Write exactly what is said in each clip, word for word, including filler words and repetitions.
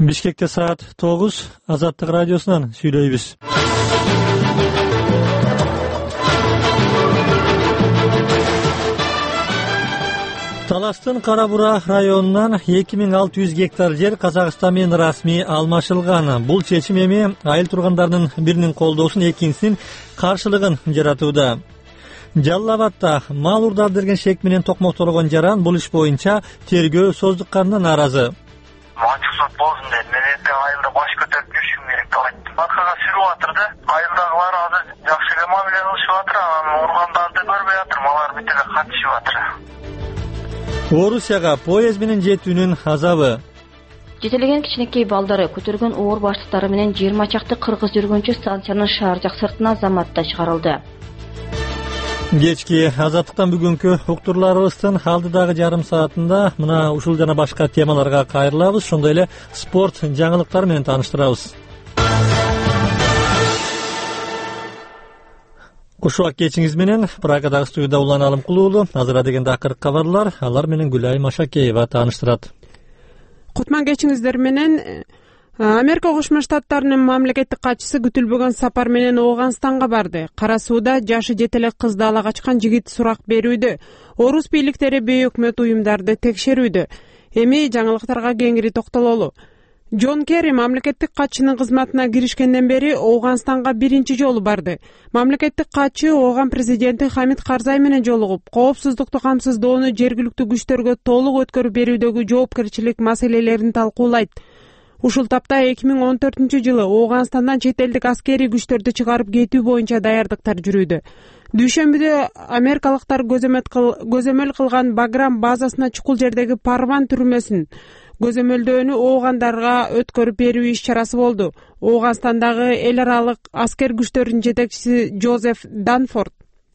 Бишкекте саат тогуз, Азаттык радиосунан сүйлөйбүз. Таластын Кара Бура районунан эки миң алты жүз гектар жер Казакстан менен расмий алмашылган. Бул чечим эми айыл тургандарынын биринин колдоосун, экинчисинин каршылыгын жаратууда. Жалал Абадта мал урдап берген шек менен токмоктолгон жаран бул иш боюнча тергөө создукканына нааразы. Ачык сот болсун деп, мен эртең айылда баш көтөрүп жүрүшүм керек деп айттым. Аркага сүрүп атыр да. Айылдагылар азыр жакшы эле мамиле кылышып атыр, анан ургандарды көрбөй атыр, алар бүт эле катышып атыр. Орусияга поезд менен жетүүнүн азабы. Жетелеген кичинекей балдары көтөргөн оор баштыктары менен жыйырма чакты кыргыз жүргүнчү станциянын шаар жак сыртына заматта чыгарылды. Кечки Азаттыктан бүгүнкү уктурларыбыздын алдыдагы жарым саатында мына ушул жана башка темаларга кайрылабыз, ошондой эле спорт жаңылыктары менен тааныштырабыз. Кушуак кечиңиз менен Прагадагы студияда Улан Алымкулуу, азыр дегенде акыркы кабарлар, алар менен Гүлай Машакеева тааныштырат. Кутман кечиңиздер менен. Америка Кошмо Штаттарынын мамлекеттик катчысы күтүлбөгөн сапар менен Ооганстанга барды. Кара сууда жашы жетелек кызды ала качкан жигит сурак берүүдө, орус бийликтери бейөкмөт уюмдарды текшерүүдө. Эми жаңылыктарга кеңири токтололу. Джон Керри мамлекеттик катчынын кызматына киришкенден бери Ооганстанга биринчи жолу барды. Мамлекеттик катчы Ооган президенти Хамид Карзай менен жолугуп, коопсуздукту камсыздоону жергиликтүү күчтөргө толук өткөрүп берүүдөгү жоопкерчилик маселелерин талкуулайт. Ушул тапта эки миң он төртүнчү жылы Ооганстандан чет элдик аскерий күчтөрдү чыгарып кетүү боюнча даярдыктар жүрүүдө. Дүйшөмбүдө америкалыктар көзөмөл кылган Баграм базасына чукул жердеги Парван түрмөсүн көзөмөлдөөнү оогандарга өткөрүп берүү иш-чарасы болду. Ооганстандагы эл аралык аскер күчтөрүнүн жетекчиси Джозеф Данфорд.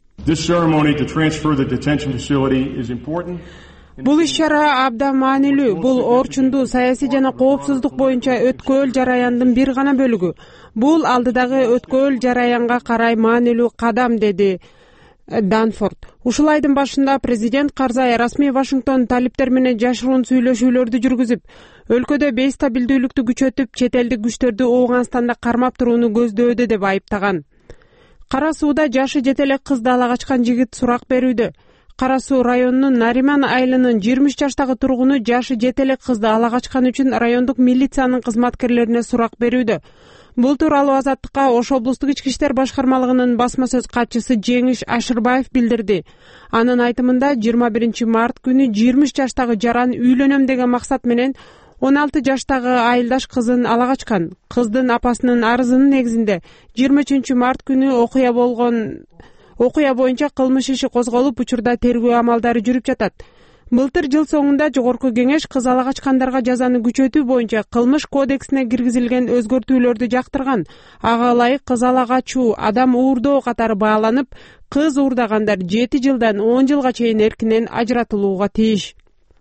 Бул иш-чара абдан маанилүү. Бул орчундуу саясий жана коопсуздук боюнча өткөөл жараяндын бир гана бөлүгү. Бул алдыдагы өткөөл жараянга карай маанилүү кадам, деди Данфорд. Ушул айдын башында президент Карзай расмий Вашингтон талиптер менен жашыруун сүйлөшүүлөрдү жүргүзүп, өлкөдө бейстабилдүүлүктү күчөтүп, чет элдик күчтөрдү Ооганстанда кармап турууну көздөөдө деп айыптаган. Кара сууда жашы жетелек кызды ала качкан жигит сурак берүүдө. Кара суу районунун Нариман айылынын жыйырма үч жаштагы тургуну жашы жетелек кызды ала качкан үчүн райондук милициянын кызматкерлерине сурак берүүдө. Бул тууралуу Азаттыкка Ош облустук ички иштер башкармалыгынын басма сөз катчысы Жеңиш Ашырбаев билдирди. Анын айтымында жыйырма биринчи март күнү жыйырма үч жаштагы жаран үйлөнөм деген максат менен он алты жаштагы айылдаш кызын ала качкан. Кыздын апасынын арызынын негизинде жыйырма үчүнчү март күнү окуя болгон окуя боюнча кылмыш иши козголуп, учурда тергөө амалдары жүрүп жатат. Былтыр жыл соңунда жогорку кеңеш кыз ала качкандарга жазаны күчөтүү боюнча кылмыш кодексине киргизилген өзгөртүүлөрдү жактырган. Ага ылайык кыз ала качуу, адам уурдоо катары бааланып, кыз уурдагандар жети жылдан он жылга чейин эркинен ажыратылууга тийиш.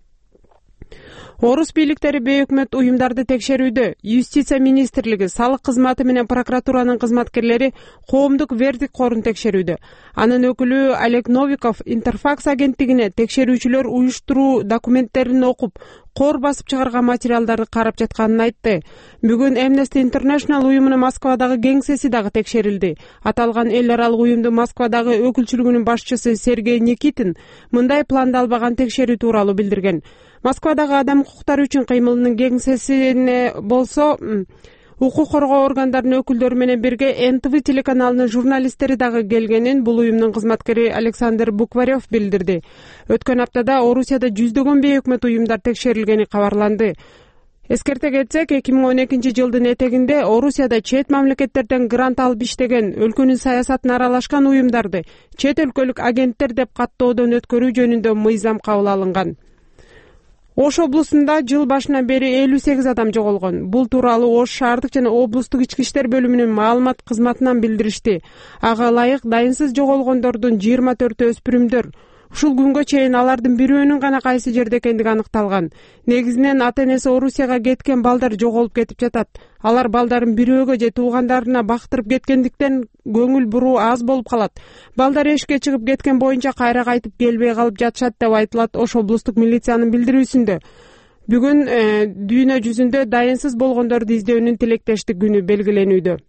Орус бийликтери бейөкмөт уюмдарды текшерүүдө. Юстиция министрлиги, салык кызматы менен прокуратуранын кызматкерлери коомдук вердикт корун текшерүүдө. Анын өкүлү Олег Новиков Интерфакс агенттигине текшерүүчүлөр уюштуруу документтерин окуп, кор басып чыгарган материалдарды карап жатканын айтты. Бүгүн Amnesty International уюмунун Москвадагы кеңсеси дагы текшерилди. Аталган эл аралык уюмдун Москвадагы өкүлчүлүгүнүн башчысы Сергей Никитин мындай пландалбаган текшерүү тууралуу билдирген. Москвадагы адам укуктары үчүн кыймылынын кеңсесине болсо, укук коргоо органдарынын өкүлдөрү менен бирге эн тэ вэ телеканалынын журналисттери дагы келгенин бул уюмдун кызматкери Александр Букварев билдирди. Өткөн аптада Орусияда жүздөгөн бейөкмөт уюмдар текшерилгени кабарланды. Эскерте кетсек, эки миң он экинчи жылдын этегинде Орусияда чет мамлекеттерден грант алып иштеген, өлкөнүн саясатына аралашкан уюмдарды чет өлкөлүк агенттер деп каттоодон өткөрүү жөнүндө мыйзам кабыл алынган. Ош облусунда жыл башынан бери элүү сегиз адам жоголгон. Бул тууралуу Ош шаардык жана облустук ички иштер бөлүмүнүн маалымат кызматынан билдиришти. Ага ылайык дайынсыз жоголгондордун жыйырма төртү өспүрүмдөр. Ушул күнгө чейин алардын бирөөнүн гана кайсы жерде экендиги аныкталган. Негизинен ата-энеси Орусияга кеткен балдар жоголуп кетип жатат. Алар балдарын бирөөгө же туугандарына бактырып кеткендиктен көңүл буруу аз болуп калат. Балдар эшикке чыгып кеткен боюнча кайра кайтып келбей калып жатышат деп айтылат Ош облустук милициянын билдирүүсүндө. Бүгүн дүйнө жүзүндө дайынсыз болгондорду издөөнүн тилектештик күнү белгиленүүдө.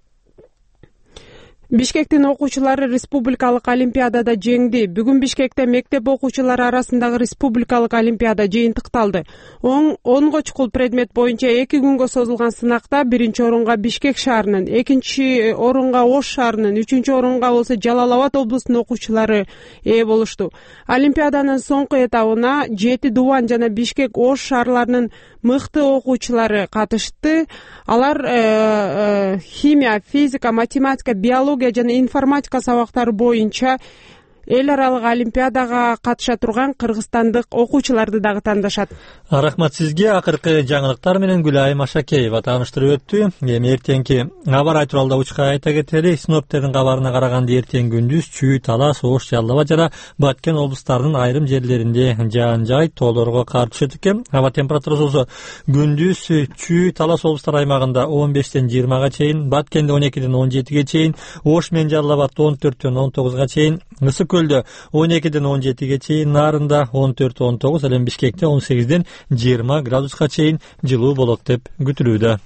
Бишкектин окуучулары республикалык олимпиадада жеңди. Бүгүн Бишкекте мектеп окуучулары арасындагы республикалык олимпиада жыйынтыкталды. онго чукул предмет боюнча эки күнгө созулган сынакта биринчи орунга Бишкек шаарынын, экинчи орунга Ош шаарынын, үчүнчү орунга болсо Жалал Абад облусунун окуучулары ээ болушту. Олимпиаданын соңку этабына Жети Дубан жана Бишкек Ош шаарларынын мыкты окуучулары катышты. Алар э, э, химия, физика, математика, биология жана информатика сабактары боюнча эл аралык олимпиадага катыша турган кыргызстандык окуучуларды дагы тандашат. Рахмат сизге. Акыркы жаңылыктар менен Гүлайым Ашакеева тааныштырып өттү. Эми эртеңки аба тууралуу да учка айта кетели. Синоптиктердин кабарына караганда эртең күндүз Чүй, Талас, Ош, Жалал Абад жана Баткен облустарынын айрым жерлеринде жаан жай тоолорго кар түшөт экен. Аба температурасы болсо күндүз Чүй, Талас облустар аймагында он бештен жыйырмага чейин, Баткенде он экиден он жетиге чейин, Ош менен Жалал Абадта он төрттөн он тогузга чейин, Ысык Көлдө он экиден он жетиге чейин, Нарында он төрт он тогуз, ал эми Бишкекте он сегизден жыйырма градуска чейин жылуу болот деп күтүлүүдө.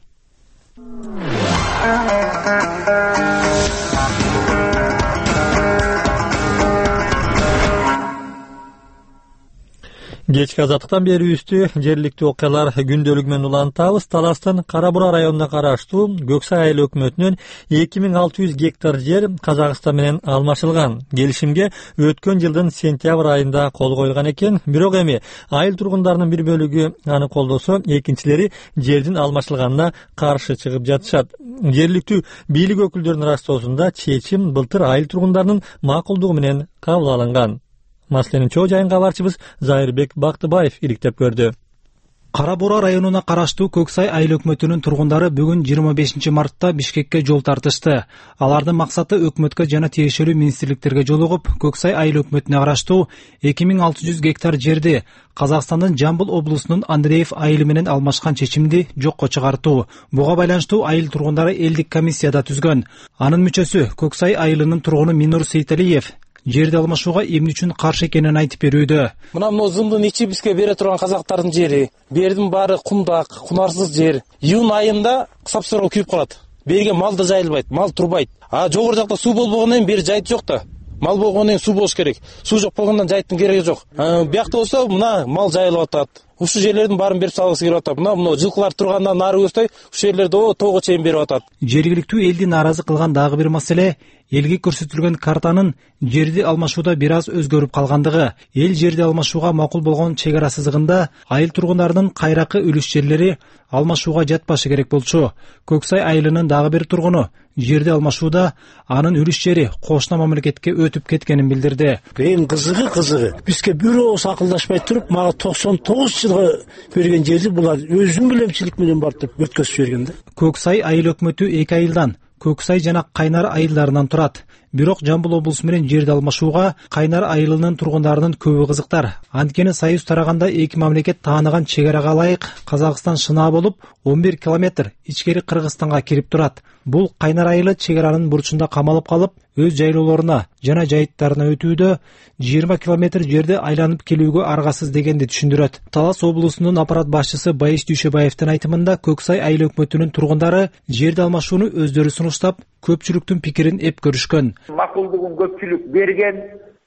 Кечки азаттыктан берүүбүздү жергиликтүү окуялар күндөлүгү менен улантабыз. Таластын Кара-Бура районуна караштуу Көксай айыл өкмөтүнүн эки миң алты жүз гектар жер Казакстан менен алмашылган. Келишимге өткөн жылдын сентябрь айында кол коюлган экен. Бирок эми айыл тургундарынын бир бөлүгү аны колдосо, экинчилери жердин алмашылганына каршы чыгып жатышат. Жергиликтүү бийлик өкүлдөрүнүн ырастоосунда чечим былтыр айыл тургундарынын макулдугу менен кабыл алынган. Маселенин чоо жайын кабарчыбыз Зайырбек Бактыбаев иликтеп көрдү. Кара-Бура районуна караштуу Көксай айыл өкмөтүнүн тургундары бүгүн жыйырма бешинчи мартта Бишкекке жол тартышты. Алардын максаты өкмөткө жана тиешелүү министрликтерге жолугуп, Көксай айыл өкмөтүнө караштуу эки миң алты жүз гектар жерди Казакстандын Жамбыл облусунун Андреев айылы менен алмашкан чечимди жокко чыгартуу. Буга байланыштуу айыл тургундары элдик комиссияда түзгөн. Анын мүчөсү Көксай айылынын тургуну Минур Сейталиев жерди алмашууга эмне үчүн каршы экенин айтып берүүдө. Мына мына зымдын ичи бизге бере турган казактардын жери, бердин баары кумдак, кунарсыз жер. Июнь айында сапсыроо күйүп калат. Берге мал да жайылбайт, мал турбайт. А жогору жакта суу болбогондон кийин бери жайыт жок да. Мал болгондон кийин суу болуш керек. Суу жок болгондон жайыттын кереги жок. Биякта болсо мына мал жайылып атат. Ушул жерлердин баарын берип салгысы келип атат. Мына мына жылкылар тургандан нары көздөй ушул жерлерди о тоого чейин берип атат. Жергиликтүү элди нааразы кылган дагы бир маселе элге көрсөтүлгөн картанын жерди алмашууда бир аз өзгөрүп калгандыгы. Эл жерди алмашууга макул болгон чек ара сызыгында айыл тургундарынын кайракы үлүш жерлери алмашууга жатпашы керек болчу. Көксай айылынын дагы бир тургуну жерди алмашууда анын үлүш жери кошуна мамлекетке өтүп кеткенин билдирди. Эң кызыгы кызыгы бизге бирөө акылдашпай туруп, мага токсон тогуз жылга берген жерди булар өзүнүн билемчилик менен барып деп өткөзүп берген да. Көксай айыл өкмөтү эки айылдан Көксай жана Кайнар айылдарынан турат. Бирок Жамбыл облусу менен жерди алмашууга Кайнар айылынын тургундарынын көбү кызыктар. Анткени союз тараганда эки мамлекет тааныган чек арага ылайык Казакстан шынаа болуп он бир километр ичкери Кыргызстанга кирип турат. Бул Кайнар айылы чек аранын бурчунда камалып калып, өз жайлоолоруна жана жайыттарына өтүүдө жыйырма километр жерди айланып келүүгө аргасыз дегенди түшүндүрөт. Талас облусунун аппарат башчысы Байыш Дүйшөбаевдин айтымында Көксай айыл өкмөтүнүн тургундары жерди алмашууну өздөрү сунуштап, көпчүлүктүн пикирин эп көрүшкөн. Макулдугун көпчүлүк берген,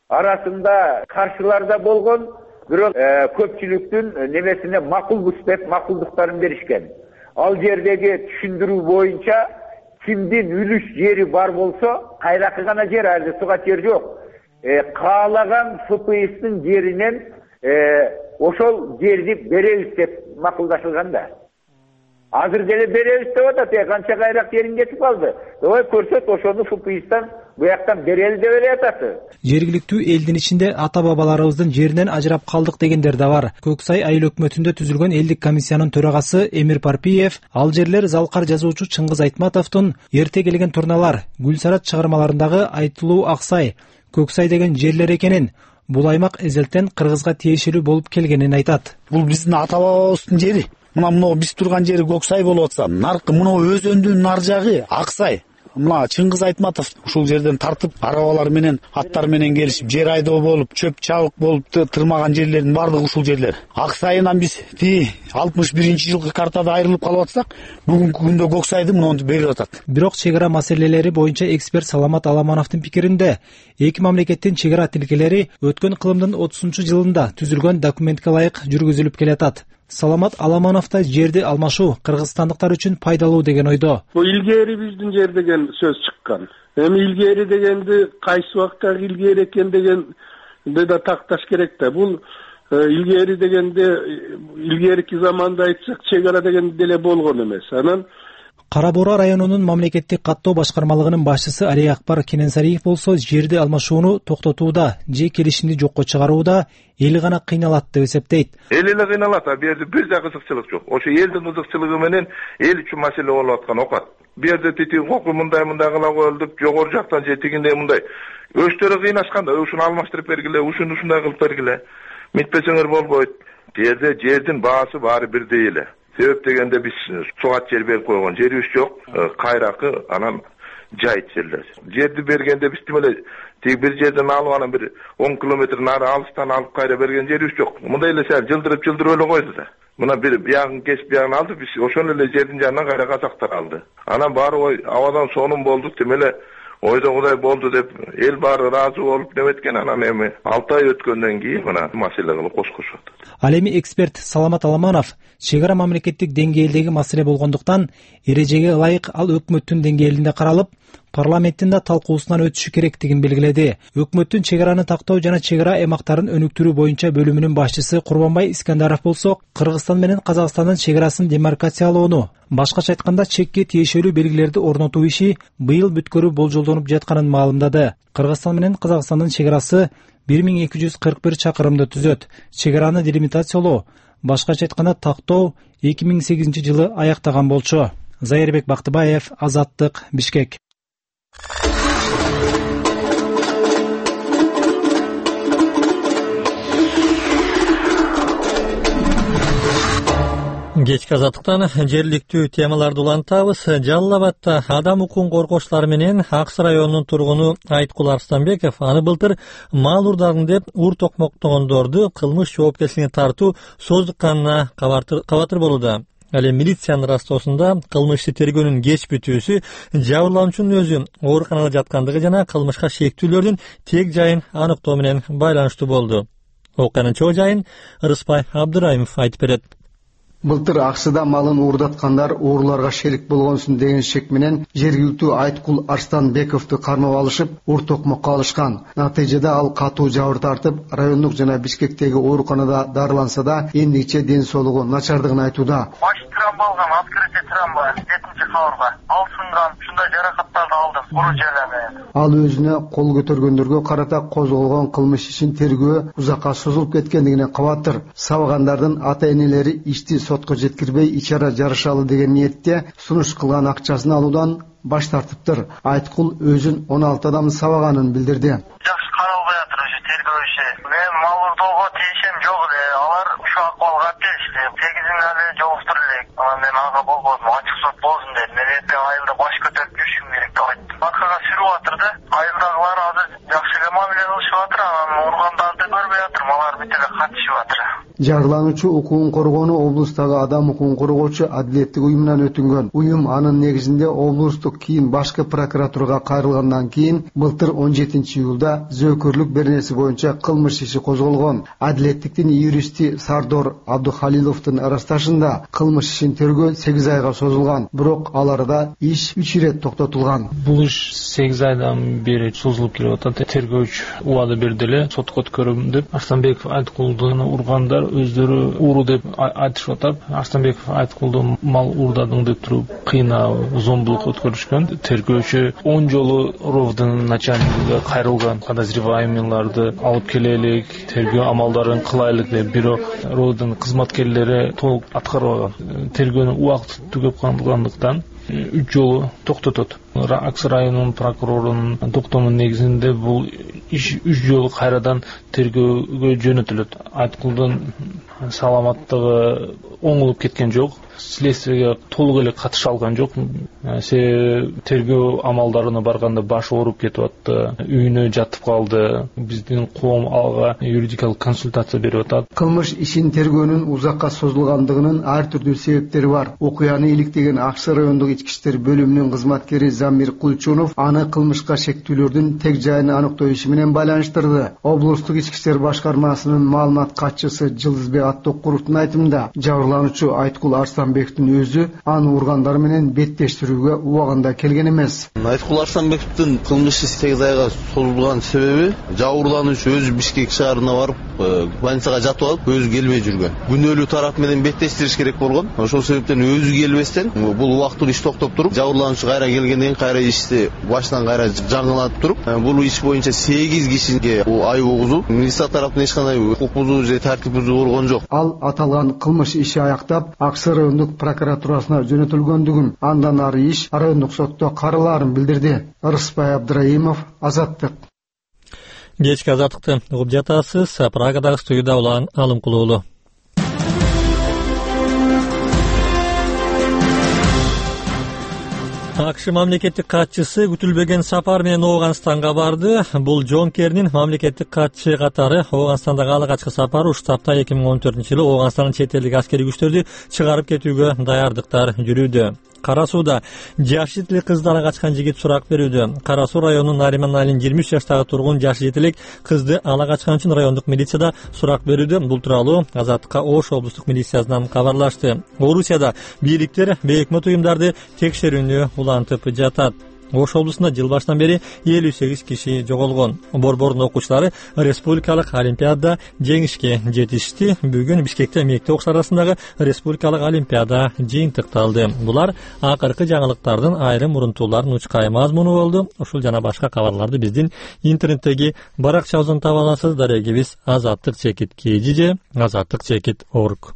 арасында каршылар да болгон, бирок көпчүлүктүн немесине макулбуз деп макулдуктарын беришкен. Ал жердеги түшүндүрүү боюнча кимдин үлүш жери бар болсо, кайракы гана жер, али суга жер жок. Каалаган эф пэ эстин жеринен ошол жерди беребиз деп макулдашылган да. Азыр деле беребиз деп атат, канча кайрак жерин кетип калды. Ой көрсөт, ошону эф пэ эстен буяктан берели деп эле атат. Жергиликтүү элдин ичинде ата-бабаларыбыздын жеринен ажырап калдык дегендер да бар. Көксай айыл өкмөтүндө түзүлгөн элдик комиссиянын төрагасы Эмир Парпиев, ал жерлер залкар жазуучу Чыңгыз Айтматовдун Эрте келген турналар, Гүлсарат чыгармаларындагы айтылуу Аксай, Көксай деген жерлер экенин, бул аймак эзелтен Кыргызга тиешелүү болуп келгенин айтат. Бул биздин ата-бабабыздын жери. Мына мына биз турган жери Көксай болуп атса, наркы мына өзөндүн нар жагы Аксай. Мына Чыңгыз Айтматов ушул жерден тартып арабалар менен аттар менен келишип жер айдоо болуп чөп чабык болуп тырмаган жерлердин бардыгы ушул жерлер. Ак Сайынан биз ти алтымыш биринчи жылкы картада айрылып калып атсак, бүгүнкү күндө Көксайды мынтип берип атат. Бирок чек ара маселелери боюнча эксперт Саламат Аламановдун пикиринде, эки мамлекеттин чек ара тилкелери өткөн кылымдын отузунчу жылында түзүлгөн документке ылайык жүргүзүлүп келатат. Саламат Аламанов да жерди алмашуу кыргызстандыктар үчүн пайдалуу деген ойдо. Бул илгери биздин жер деген сөз чыккан. Эми илгери дегенди кайсы убакта илгери экен дегенди да такташ керек да. Бул илгери дегенде илгерки заманда айтсак чек ара деген деле болгон эмес. Анан Кара Буура районунун мамлекеттик каттоо башкармалыгынын башчысы Алий Акбар Кененсариев болсо жерди алмашууну токтотууда же келишимди жокко чыгарууда эл гана кыйналат деп эсептейт. Эл эле кыйналат, а бу жерде бир да кызыкчылык жок. Ошо элдин кызыкчылыгы менен эл үчүн маселе болуп аткан окат. Бу жерде тити коку мындай мындай кыла коелдуп, жогору жактан же тигиндей мындай өчтөрү кыйнашканда ушуну алмаштырып бергиле, ушуну ушундай кылып бергиле. Митпесеңер болбойт. Бу жерде жердин баасы баары бирдей эле. Себеп дегенде биз сугат жер берип койгон жерибиз жок, кайракы анан жайыт жерлер. Жерди бергенде биз тим эле тиги бир жерден алып анан бир он километр нары алыстан алып кайра берген жерибиз жок. Мындай эле сәл жылдырып жылдырып эле койду да. Мына бир биягын кесип биягын алды, биз ошол эле жердин жанынан кайра казактар алды. Анан баары ой абадан сонун болду, тим эле ойдогудай болду деп эл баары ыраазы болуп неметкен. Анан эми алты ай өткөндөн кийин мына маселе кылып кошкошуп атат. Ал эми эксперт Саламат Аламанов чек ара мамлекеттик деңгээлдеги маселе болгондуктан эрежеге ылайык ал өкмөттүн деңгээлинде каралып, парламенттин да талкуусунан өтүшү керектигин белгиледи. Өкмөттүн чек араны тактоо жана чек ара аймактарын өнүктүрүү боюнча бөлүмүнүн башчысы Курбанбай Искандаров болсо, Кыргызстан менен Казакстандын чек арасын демаркациялоону, башкача айтканда чекке тиешелүү белгилерди орнотуу иши быйыл бүткөрүү болжолдонуп жатканын маалымдады. Кыргызстан менен Казакстандын чек арасы бир миң эки жүз кырк бир чакырымды түзөт. Чек араны делимитациялоо, башкача айтканда тактоо эки миң сегизинчи жылы аяктаган болчу. Зайырбек Бактыбаев, Азаттык, Бишкек. Кечки Азаттыктан жерликтүү темаларды улантабыз. Жалал Абадта адам укугун коргоочулар менен Аксы районунун тургуну Айткул Арстанбеков аны былтыр мал урдадым деп ур токмоктогондорду кылмыш жоопкерчилигине тартуу созукканына кабатыр болууда. Ал эми милициянын растоосунда кылмыш тергөөнүн кеч бүтүүсү жабырлануучунун өзү ооруканада жаткандыгы жана кылмышка шектүүлөрдүн тег жайын аныктоо менен байланыштуу болду. Окуянын чоо жайын Ырыспай Абдырайымов айтып берет. Былтыр Аксыда малын уурдаткандар ооруларга шерик болгонсун деген шек менен жергиликтүү Айткул Арстанбековду кармап алышып, ур токмокко алышкан. Натыйжада ал катуу жабыр тартып, райондук жана Бишкектеги ооруканада дарыланса да, эндигиче ден соолугу начардыгын айтууда. Баш травма алган, открытие травма, жетинчи кабырга. Ал сынган, ушундай жаракаттарды алдым, уру желеме. Ал өзүнө кол көтөргөндөргө карата козголгон кылмыш ишин тергөө узакка созулуп кеткендигине кабатыр. Сабагандардын ата-энелери ишти сотко жеткирбей ичара жарышалы деген ниетте сунуш кылган акчасын алуудан баш тартыптыр. Айткул өзүн он алты адам сабаганын билдирди. Жакшы каралбай атыр ушу тергөө иши. Мен мал урдоого тийишем жок эле. Алар ушу акыбалга келишти. Сегизин эле жолуктур элек. Анан мен ага болбодум, ачык сот болсун дедим. Мен эртең айылда баш көтөрүп жүрүшүм керек деп айттым. Аркага сүрүп атыр да. Айылдагылар азыр жакшы эле мамиле кылышып атыр. Анан ургандарды көрбөй атыр. Алар бүт эле катышып атыр. Жарылануучу укугун коргоону облустагы адам укугун коргоочу адилеттик уюмунан өтүнгөн. Уюм анын негизинде облустук кийин башкы прокуратурага кайрылгандан кийин былтыр он жетинчи июлда зөөкөрлүк беренеси боюнча кылмыш иши козголгон. Адилеттиктин юристи Сардор Абдухалиловдун арасташында кылмыш ишин тергөө сегиз айга созулган. Бирок ал арада иш үч ирет токтотулган. Бул иш сегиз айдан бери созулуп келип атат. Тергөөчү убада берди эле, сотко өткөрөм деп Арстанбеков Айткулду ургандар өздөрү уру деп айтышып атат. Арстанбеков Айткулду мал урдадың деп туруп кыйнап, зомбулук өткөрүшкөн. Тергөөчү он жолу ровдун начальниgiga кайрылган. Подозреваемыйларды алып келелик, тергөө амалдарын кылайлык деп, бирок ровдун кызматкерлери толук аткарбаган. Тергөөнү убакыт түгөп калгандыктан үч жолу токтотот. Аксы районунун прокурорунун токтомунун негизинде бул иш үч жолу кайрадан тергөөгө жөнөтүлөт. Айткулдун саламаттыгы оңолуп кеткен жок. следствиеге толук эле катыша алган жок. Себеби тергөө амалдарына барганда башы ооруп кетип атты, үйүнө жатып калды. Биздин коом ага юридикалык консультация берип атат. Кылмыш ишин тергөөнүн узакка созулгандыгынын ар түрдүү себептери бар. Окуяны иликтеген Аксы райондук ички иштер бөлүмүнүн кызматкери Замир Кулчунов аны кылмышка шектүүлөрдүн тег жайын аныктоо иши менен байланыштырды. Облустук ички иштер башкармасынын маалымат катчысы Жылдызбек Аттокуровдун айтымында, жабырлануучу Айткул Арсланбековдун өзү аны ургандар менен беттештирүүгө убагында келген эмес. Айткул Арсланбековдун кылмыш иши сегиз айга созулган себеби жабырлануучу өзү Бишкек шаарына барып, больницага жатып алып, өзү келбей жүргөн. Күнөөлүү тарап менен беттештириш керек болгон. Ошол себептен өзү келбестен бул убактылуу иш токтоп туруп, жабырлануучу кайра келгенден кийин кайра ишти башынан кайра жаңылатып туруп, бул иш боюнча сегиз кишиге айып угузуп, милиция тараптан эч кандай укук бузуу же тартип бузуу болгон жок. Ал аталган кылмыш иши аяктап, Аксы райондук прокуратурасына жөнөтүлгөндүгүн, андан ары иш райондук сотто каралаарын билдирди. Рыспай Абдраимов, Азаттык. Кечки Азаттыкты угуп жатасыз. Прагадагы студияда Улан Алымкулуулу. АКШ мамлекеттик катчысы күтүлбөгөн сапар менен Ооганстанга барды. Бул Джон Керринин мамлекеттик катчы катары Ооганстандагы алгачкы сапары уштапта эки миң он төртүнчү жылы Ооганстандын чет элдик аскерий күчтөрдү чыгарып кетүүгө даярдыктар жүрүүдө. Кара сууда жаш жетилик кызды ала качкан жигит сурак берүүдө. Кара суу районунун Нариман Алин жыйырма үч жаштагы тургун жаш жетилик кызды ала качкан үчүн райондук милицияда сурак берүүдө. Бул тууралуу Азаттыкка Ош облустук милициясынан кабарлашты. Орусияда бийликтер бейөкмөт уюмдарды текшерүүнү улантып жатат. Ош облусунда жыл башынан бери элүү сегиз киши жоголгон. Борбордун окуучулары республикалык олимпиадада жеңишке жетишти. Бүгүн Бишкекте мектеп окуучулар арасындагы республикалык олимпиада жыйынтыкталды. Булар акыркы жаңылыктардын айрым мурунтууларын учкай мазмуну болду. Ушул жана башка кабарларды биздин интернеттеги баракчабыздан таба аласыз. Дарегибиз азаттык чекит kg же азаттык чекит org.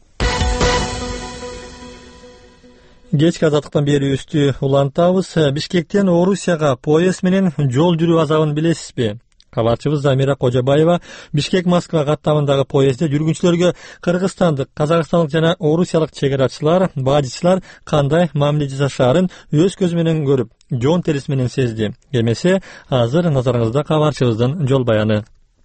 Кечки Азаттыктан берүүбүздү улантабыз. Бишкектен Орусияга поезд менен жол жүрүү азабын билесизби? Кабарчыбыз Замира Кожобаева Бишкек Москва каттамындагы поездде жүргүнчүлөргө кыргызстандык, казакстандык жана орусиялык чегерачылар, бажычылар кандай мамиле жасашаарын өз көзү менен көрүп, жон терisi менен сезди. Эмесе, азыр назарыңызда кабарчыбыздын жол баяны.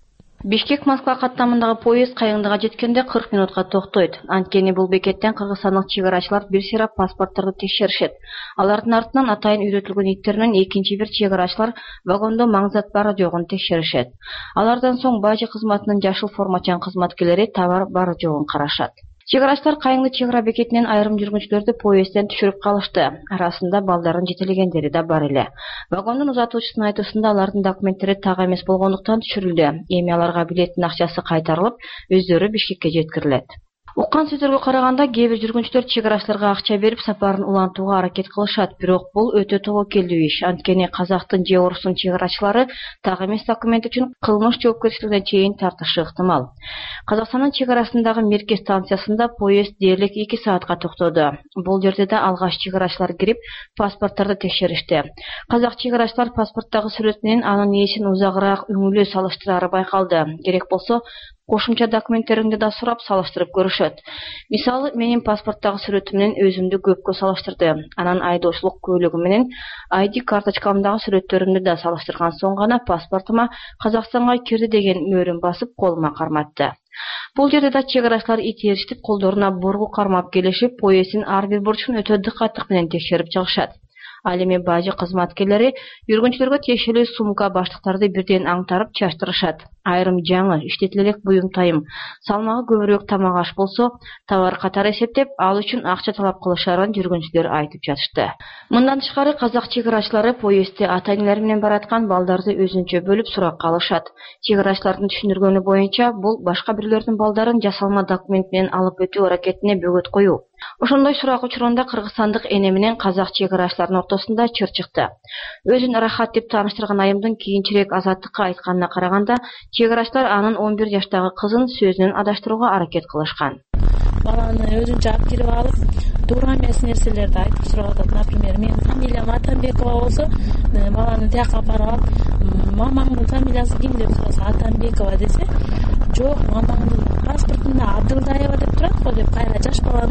Бишкек Москва каттамындагы поезд Кайыңдыга жеткенде кырк минутка токтойт. Анткени бул бекеттен кыргызстандык чегерачылар бир сыйрап паспортторду текшеришет. Алардын артынан атайын үйрөтүлгөн иттер менен экинчи бир чегерачылар вагондо маңзат бары жогун текшеришет. Алардан соң бажы кызматынын жашыл формачан кызматкерлери товар бары жогун карашат. Чегерачылар Кайыңды чегара бекетинен айрым жүргүнчүлөрдү поездден түшүрүп калышты. Арасында балдарын жетелегендери да бар эле. Вагондун узатуучусунун айтуусунда алардын документтери так эмес болгондуктан түшүрүлдү. Эми аларга билеттин акчасы кайтарылып, өздөрү Бишкекке жеткирилет. Уккан сөздөргө караганда, кээ бир жүргүнчүлөр чегерачыларга акча берип сапарын улантууга аракет кылышат, бирок бул өтө тобокелдүү иш. Анткени казактын же орустун чегерачылары так эмес документ үчүн кылмыш жоопкерчилигине чейин тартышы ыктымал. Казакстандын чегарасындагы Мерке станциясында поезд дээрлик эки саатка токтоду. Бул жерде да алгаш чегарачылар кирип, паспорттарды текшеришти. Казак чегарачылар паспорттагы сүрөт менен анын ээсин узагыраак үңүлө салыштырары байкалды. Керек болсо, кошумча документтериңди да сурап салыштырып көрүшөт. Мисалы, менин паспорттагы сүрөтүм менен өзүмдү көпкө салыштырды. Анан айдоочулук көйлөгү менен ай ди карточкамдагы сүрөттөрүмдү да салыштырган соң гана паспортума Казакстанга кирди деген мөөрүн басып колума карматты. Бул жерде да чегарачылар ит ээрчитип, колдоруна бургу кармап келишип, поезддин ар бир бурчун өтө дыкаттык менен текшерип чыгышат. Ал эми бажы кызматкерлери жүргүнчүлөргө тиешелүү сумка баштыктарды бирден аңтарып чаштырышат. Айрым жаңы, иштетиле элек буюм тайым, салмагы көбүрөөк тамак аш болсо, товар катары эсептеп, ал үчүн акча талап кылышарын жүргүнчүлөр айтып жатышты. Мындан тышкары казак чегарачылары поездде ата-энелери менен бараткан балдарды өзүнчө бөлүп суракка алышат. Чегарачылардын түшүндүргөнү боюнча, бул башка бирлердин балдарын жасалма документ менен алып өтүү аракетине бөгөт коюу. Ошондой сурак учурунда кыргызстандык эне менен казак чегарачылардын ортосунда чыр чыкты. Өзүн рахат деп тааныштырган айымдын кийинчерээк Азаттыкка айтканына караганда, чегарачылар анын он бир жаштагы кызын сөзүнөн адаштырууга аракет кылышкан. Баланы өзүнчө алып кирип алып, туура эмес нерселерди айтып сурап атат. Например, менин фамилиям Атамбекова болсо, баланы тияка апарып алып, мамаңдын фамилиясы ким деп сураса, Атамбекова десе, жок, мамаңдын паспортунда Абдылдаева деп турат го деп кайра жаш баланы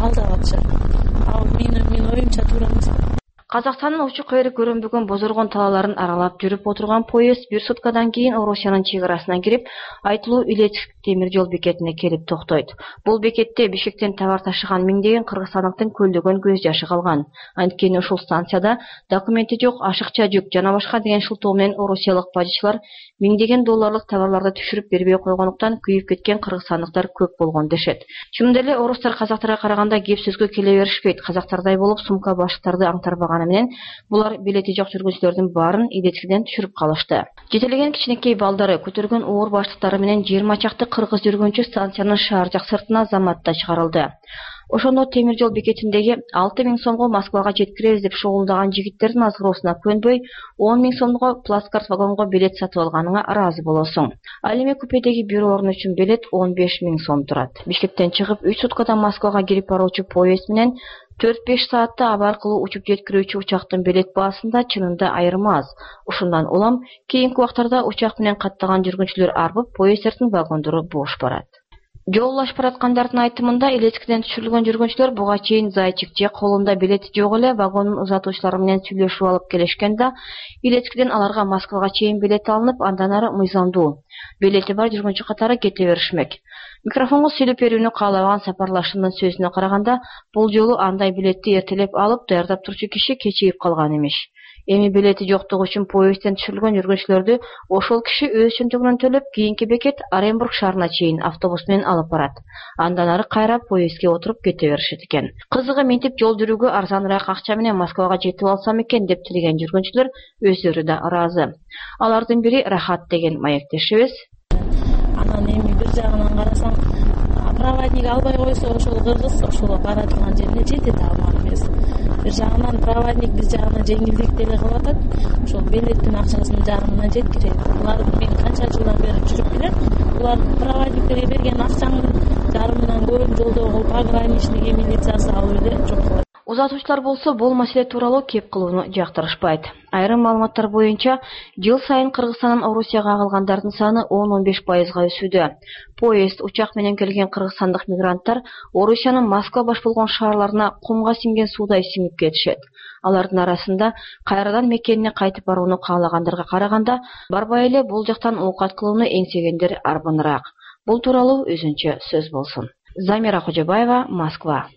алдап атышат. Ал менин менин оюмча туура эмес. Казакстандын учу кайры көрүнбөгөн бозоргон талааларын аралап жүрүп отурган поезд бир суткадан кийин Орусиянын чек арасына кирип, айтылуу Илецк темир жол бекетине келип токтойт. Бул бекетте Бишкектен товар ташыган миңдеген кыргызстандыктын көлдөгөн көз жашы калган. Анткени ушул станцияда документи жок ашыкча жүк жана башка деген шылтоо менен орусиялык бажычылар миңдеген долларлык товарларды түшүрүп бербей койгондуктан күйүп кеткен кыргызстандыктар көп болгон дешет. Чынында эле орустар казактарга караганда кеп сөзгө келе беришпейт. Казактардай болуп сумка баштарды аңтарбаганы менен булар билети жок жүргүнчүлөрдүн баарын Илецкиден түшүрүп калышты. Жетелеген кичинекей балдары, көтөргөн оор баштыктары менен жыйырма чакты кыргыз жүргүнчү станциянын шаар жак сыртына заматта чыгарылды. Ошондо темир жол бекетиндеги алты миң сомго Москвага жеткиребиз деп шогулдаган жигиттердин азгыроосуна көнбөй, он миң сомго плацкарт вагонго билет сатып алганыңа ыраазы болосуң. Ал эми купедеги бир орун үчүн билет он беш миң сом турат. Бишкектен чыгып үч суткада Москвага кирип баруучу поезд менен төрт-беш саатта аба аркылуу учуп жеткирүүчү учактын билет баасында чынында айырма аз. Ушундан улам кийинки убактарда учак менен каттаган жүргүнчүлөр арбып, поезддердин вагондору бош барат. Жолулашып бараткандардын айтымында Илецкиден түшүрүлгөн жүргүнчүлөр буга чейин Зайчик же колунда билети жок эле вагондун узатуучулары менен сүйлөшүп алып келишкен да, Илецкиден аларга Москвага чейин билет алынып, андан ары мыйзамдуу билети бар жүргүнчү катары кете беришмек. Микрофонго сүйлөп берүүнү каалабаган сапарлашымдын сөзүнө караганда, бул жолу андай билетти эртелеп алып даярдап турчу киши кечигип калган имиш. Эми билети жоктугу үчүн поездден түшүрүлгөн жүргүнчүлөрдү ошол киши өз чөнтөгүнөн төлөп, кийинки бекет Оренбург шаарына чейин автобус менен алып барат. Андан ары кайра поездге отуруп кете беришет экен. Кызыгы мынтип жол жүрүүгө арзаныраак акча менен Москвага жетип алсам экен деп тилеген жүргүнчүлөр өздөрү да ыраазы. Алардын бири Рахат деген маектешибиз. Анан эми бир жагынан карасаң, проводник албай койсо ошол кыргыз ошол бара турган жерине жетет алмак эмес. Бир жагынан проводник биз жагынан жеңилдик деле кылып атат. Ошол билеттин акчасын жарымына жеткирет. Булар мен канча жылдан бери жүрүп келем. Булар проводниктерге берген акчанын жарымынан көрүп жолдогу пограничный милициясы алып эле жок кылат. Узатуучулар болсо бул маселе тууралуу кеп кылууну жактырышпайт. Айрым маалыматтар боюнча, жыл сайын Кыргызстандан Орусияга агылгандардын саны он-он беш пайызга өсүүдө. Поезд, учак менен келген кыргызстандык мигранттар Орусиянын Москва баш болгон шаарларына кумга сиңген суудай сиңип кетишет. Алардын арасында кайрадан мекенине кайтып барууну каалагандарга караганда, барбай эле бул жактан оокат кылууну эңсегендер арбыныраак. Бул тууралуу өзүнчө сөз болсун. Замира Кожобаева, Москва.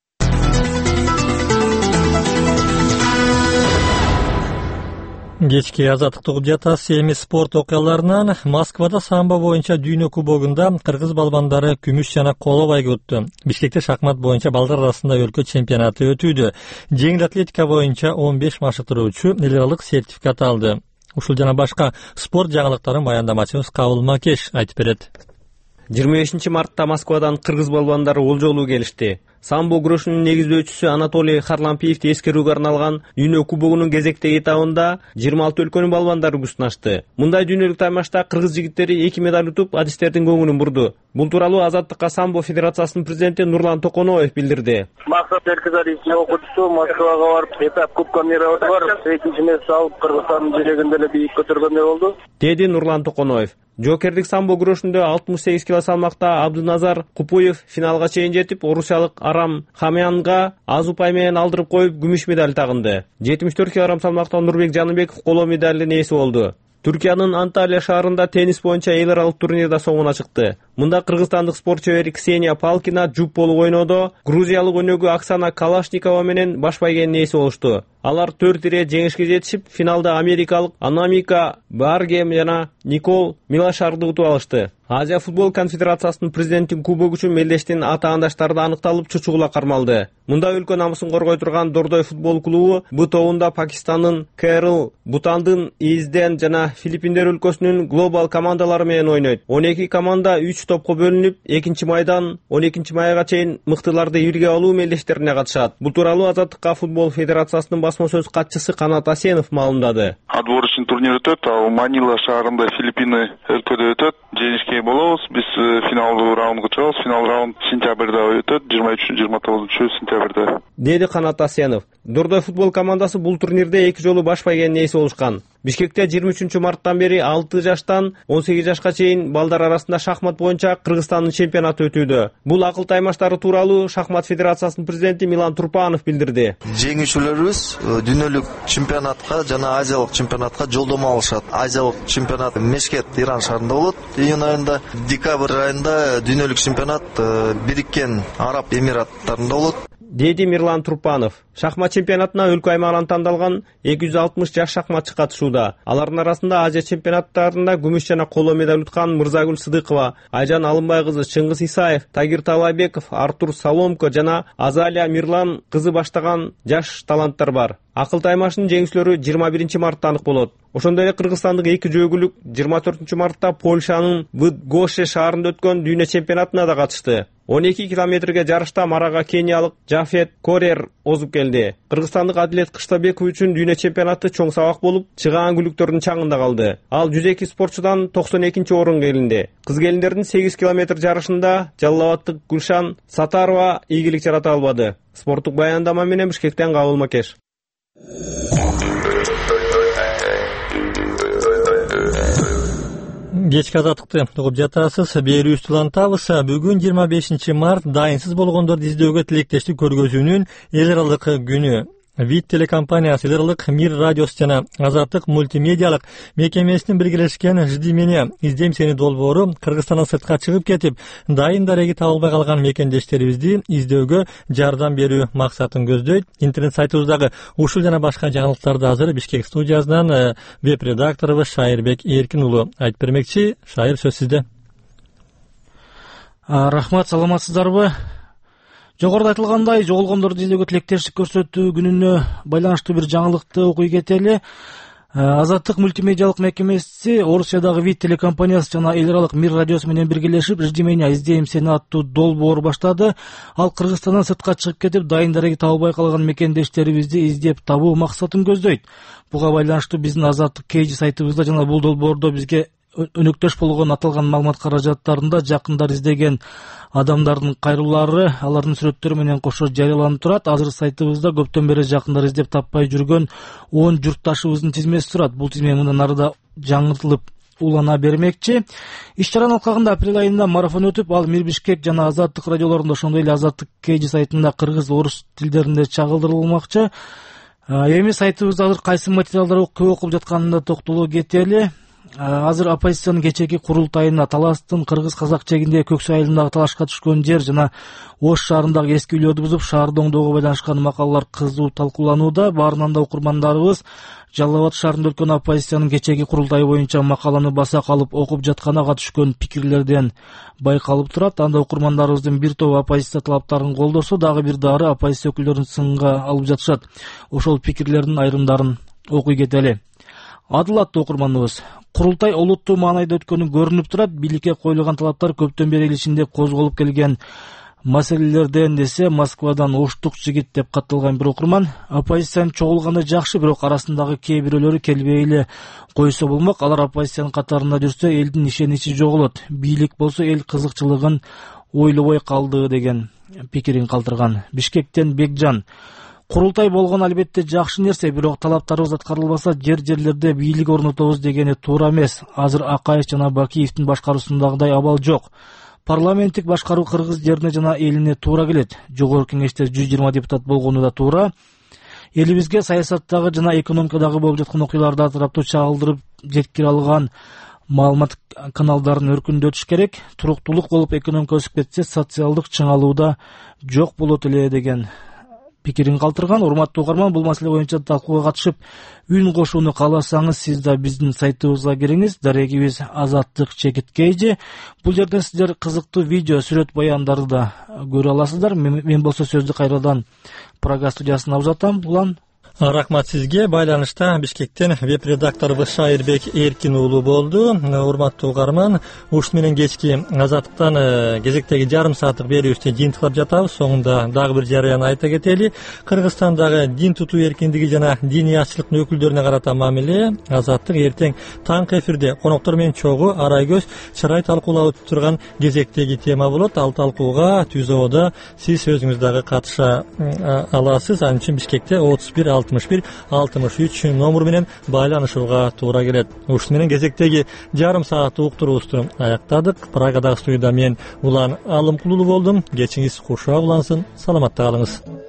Кечки азаттык угуп жатасыз. Эми спорт окуяларынан Москвада самбо боюнча дүйнө кубогунда кыргыз балбандары күмүш жана коло байга өттү. Бишкекте шахмат боюнча балдар арасында өлкө чемпионаты өтүүдө. Жеңил атлетика боюнча он беш машыктыруучу эл аралык сертификат алды. Ушул жана башка спорт жаңылыктарын баяндамачыбыз Кабыл Макеш айтып берет. жыйырма бешинчи мартта Москвадан кыргыз балбандары олжолуу келишти. Самбо күрөшүнүн негиздөөчүсү Анатолий Харлампиевди эскерүүгө арналган дүйнө кубогунун кезектеги этабында жыйырма алты өлкөнүн балбандары күч сынашты. Мындай дүйнөлүк таймашта кыргыз жигиттери эки медаль утуп, адистердин көңүлүн бурду. Бул тууралуу Азаттыкка самбо федерациясынын президенти Нурлан Токоноев билдирди. Максат Эркезалиевдин окуучусу Москвага барып, этап Кубка мира барып, экинчи месте алып, Кыргызстандын жүрөгүндө эле бийик көтөргөндөй болду, деди Нурлан Токоноев. Жоокердик самбо күрөшүндө алтымыш сегиз кило салмакта Абдуназар Купуев финалга чейин жетип, орусиялык Арам Хамянга аз упай менен алдырып коюп, күмүш медаль тагынды. жетимиш төрт килограмм салмакта Нурбек Жаныбеков коло медалдын ээси болду. Түркиянын Анталия шаарында теннис боюнча эл аралык турнирда соңуна чыкты. Мында кыргызстандык спортчу Ксения Палкина жуп болуп ойнодо. Грузиялык өнөгү Оксана Калашникова менен баш байгенин ээси болушту. Алар төрт ирет жеңишке жетишип, финалда америкалык Анамика Баргем жана Никол Милашарды утуп алышты. Азия футбол конфедерациясынын президенттин кубогу үчүн мелдештин ата-андаштары аныкталып, чучугула кармалды. Мында өлкө намысын коргой турган Дордой футбол клубу Б тобунда Пакистандын КРЛ, Бутандын Изден жана Филиппиндер өлкөсүнүн глобал командалары менен ойнойт. он эки команда үч топко бөлүнүп, экинчи майдан он экинчи майга чейин мыктыларды ирге алуу мелдештерине катышат. Бул тууралуу Азаттыкка футбол федерациясынын басма сөз катчысы Канат Асенов маалымдады. Отборочный турнир өтөт, ал Манила шаарында Филиппины өлкөдө өтөт. Жеңишке болобуз. Биз финалдуу раундга чыгабыз. Финал раунд сентябрда өтөт, жыйырма үч жыйырма тогузунчу сентябрда. Деди Канат Асенов. Дордой футбол командасы бул турнирде эки жолу баш байгенин ээси болушкан. Бишкекте жыйырма үчүнчү марттан бери алты жаштан он сегиз жашка чейин балдар арасында шахмат боюнча Кыргызстандын чемпионаты өтүүдө. Бул акыл таймаштары тууралуу Шахмат федерациясынын президенти Милан Турпанов билдирди. Жеңүүчүлөрүбүз дүйнөлүк чемпионатка жана азиялык чемпионатка жолдомо алышат. Азиялык чемпионат Мешкет Иран шаарында болот. Июнь айында, декабрь айында дүйнөлүк чемпионат Бириккен Араб Эмираттарында болот, деди Мирлан Турпанов. Шахмат чемпионатына өлкө аймагынан тандалган эки жүз алтымыш жаш шахматчы катышууда. Алардын арасында Азия чемпионаттарында күмүш жана коло медаль уткан Мырзагүл Сыдыкова, Айжан Алымбай кызы, Чыңгыз Исаев, Тагир Талайбеков, Артур Соломко жана Азалия Мирлан кызы баштаган жаш таланттар бар. Акыл таймашынын жеңүүчүлөрү жыйырма биринчи мартта анык болот. Ошондой эле Кыргызстандык эки жөөгүлүк жыйырма төртүнчү мартта Польшанын Быдгоше шаарында өткөн дүйнө чемпионатына да катышты. он эки километрге жарышта марага кениялык Жафет Корер озуп келди. Кыргызстандык Адилет Кыштабеков үчүн дүйнө чемпионаты чоң сабак болуп, чыгаан күлүктөрдүн чаңында калды. Ал жүз эки спортчудан токсон экинчи орунга элинди. Кыз келиндердин сегиз километр жарышында Жалал Абадтык Гүлшан Сатарова ийгилик жарата албады. Спорттук баяндама менен Бишкектен Кабыл Макеш. Кечки азаттыкты угуп жатасыз. Берүүбүздү улантабыз. Бүгүн жыйырма бешинчи март дайынсыз болгондорду издөөгө тилектештик көргөзүүнүн эл аралык күнү. Вит телекомпаниясы, эл аралык Мир радиосу жана Азаттык мультимедиалык мекемесинин биргелешкен «Ждимени издейм сени» долбоору Кыргызстандан сыртка чыгып кетип, дайым дареги табылбай калган мекендештерибизди издөөгө жардам берүү максатын көздөйт. Интернет сайтыбыздагы ушул жана башка жаңылыктарды азыр Бишкек студиясынан веб-редакторубуз Шайырбек Эркин уулу айтып бермекчи. Шайыр, сөз сизде. Рахмат, саламатсыздарбы? Жогоруда айтылгандай, жоголгондорду издөөгө тилектештик көрсөтүү күнүнө байланыштуу бир жаңылыкты окуй кетели. Азаттык мультимедиалык мекемеси Орусиядагы Вит телекомпаниясы жана эл аралык Мир радиосу менен биргелешип «Ждимени издейм сени» аттуу долбоор баштады. Ал Кыргызстандан сыртка чыгып кетип, дайын дареги табылбай калган мекендештерибизди издеп табуу максатын көздөйт. Буга байланыштуу биздин Азаттык Кейжи сайтыбызда жана бул долбоордо бизге өнөктөш болгон аталган маалымат каражаттарында жакындар издеген адамдардын кайрылуулары, алардын сүрөттөрү менен кошо жарыяланып турат. Азыр сайтыбызда көптөн бери жакындар издеп таппай жүргөн он журтташыбыздын тизмеси турат. Бул тизме мындан арыда жаңыртылып улана бермекчи. Иш-чаранын алкагында апрель айында марафон өтүп, ал Мир Бишкек жана Азаттык радиолорунда, ошондой эле Азаттык Кейжи сайтында кыргыз, орус тилдеринде чагылдырылмакчы. Эми сайтыбызда азыр кайсы материалдар көп окуп жатканына токтоло кетели. Азыр оппозициянын кечеги курултайына таластын кыргыз-казак чегиндеги Көксай айылындагы талашка түшкөн жер жана Ош шаарындагы эски үйлөрдү бузуп, шаарды оңдоого байланышкан макалалар кызуу талкууланууда. Баарынан да окурмандарыбыз Жалал Абад шаарында өткөн оппозициянын кечеги курултайы боюнча макаланы баса калып окуп жатканы ага түшкөн пикирлерден байкалып турат. Анда окурмандарыбыздын бир тобу оппозиция талаптарын колдосо, дагы бир дары оппозиция өкүлдөрүн сынга алып жатышат. Ошол пикирлердин айрымдарын окуй кетели. Адыл аттуу окурманыбыз: курултай олуттуу маанайда өткөнү көрүнүп турат. Бийликке коюлган талаптар көптөн бери эл ичинде козголуп келген маселелерден десе, Москвадан оштук жигит деп катталган бир окурман. Оппозициянын чогулганы жакшы, бирок арасындагы кээ бирөөлөрү келбей эле койсо болмок. Алар оппозициянын катарында жүрсө, элдин ишеничи жоголот. Бийлик болсо эл кызыкчылыгын ойлобой калды деген пикирин калтырган. Бишкектен Бекжан: курултай болгон албетте жакшы нерсе, бирок талаптарыбыз аткарылбаса, жер-жерлерде бийлик орнотобуз дегени туура эмес. Азыр Акаев жана Бакиевдин башкаруусундагыдай абал жок. Парламенттик башкаруу кыргыз жерине жана элине туура келет. Жогорку кеңеште жүз жыйырма депутат болгону да туура. Элибизге саясаттагы жана экономикадагы болуп жаткан окуяларды атыраптуу чагылдырып жеткире алган маалымат каналдарын өркүндөтүш керек. Туруктуулук болуп, экономика өсүп кетсе, социалдык чыңалууда жок болот эле деген пикирин калтырган. Урматтуу угарман, бул маселе боюнча талкууга катышып үн кошууну кааласаңыз, сиз да биздин сайтыбызга кириңиз. Дарегибиз Азаттык чекит Кейжи. Бул жерден сиздер кызыктуу видео, сүрөт баяндарды да көрө аласыздар. Мен болсо сөздү кайрадан Прага студиясына узатам. Улан. Рахмат сизге. Байланышта Бишкектен веб редакторубуз Шайырбек Эркин уулу болду. Урматтуу угарман, ушун менен кечки Азаттыктан кезектеги жарым сааттык берүүбүздү жыйынтыктап жатабыз. Соңунда дагы бир жарыяны айта кетели. Кыргызстандагы дин тутуу эркиндиги жана диний ачылыктын өкүлдөрүнө карата мамиле. Азаттык эртең таңкы эфирде коноктор менен чогуу арай көз чырай талкуулап турган кезектеги тема болот. Ал талкууга түзөөдө сиз өзүңүз дагы катыша аласыз. Анын үчүн Бишкекте отуз бир алтымыш бир алтымыш үч номер менен байланышууга туура келет. Ушун менен кезектеги жарым сааттык уктуруубузду аяктадык. Прагадагы студияда мен Улан Алымкулуу болдум. Кечиңиз куршак улансын. Саламатта калыңыз.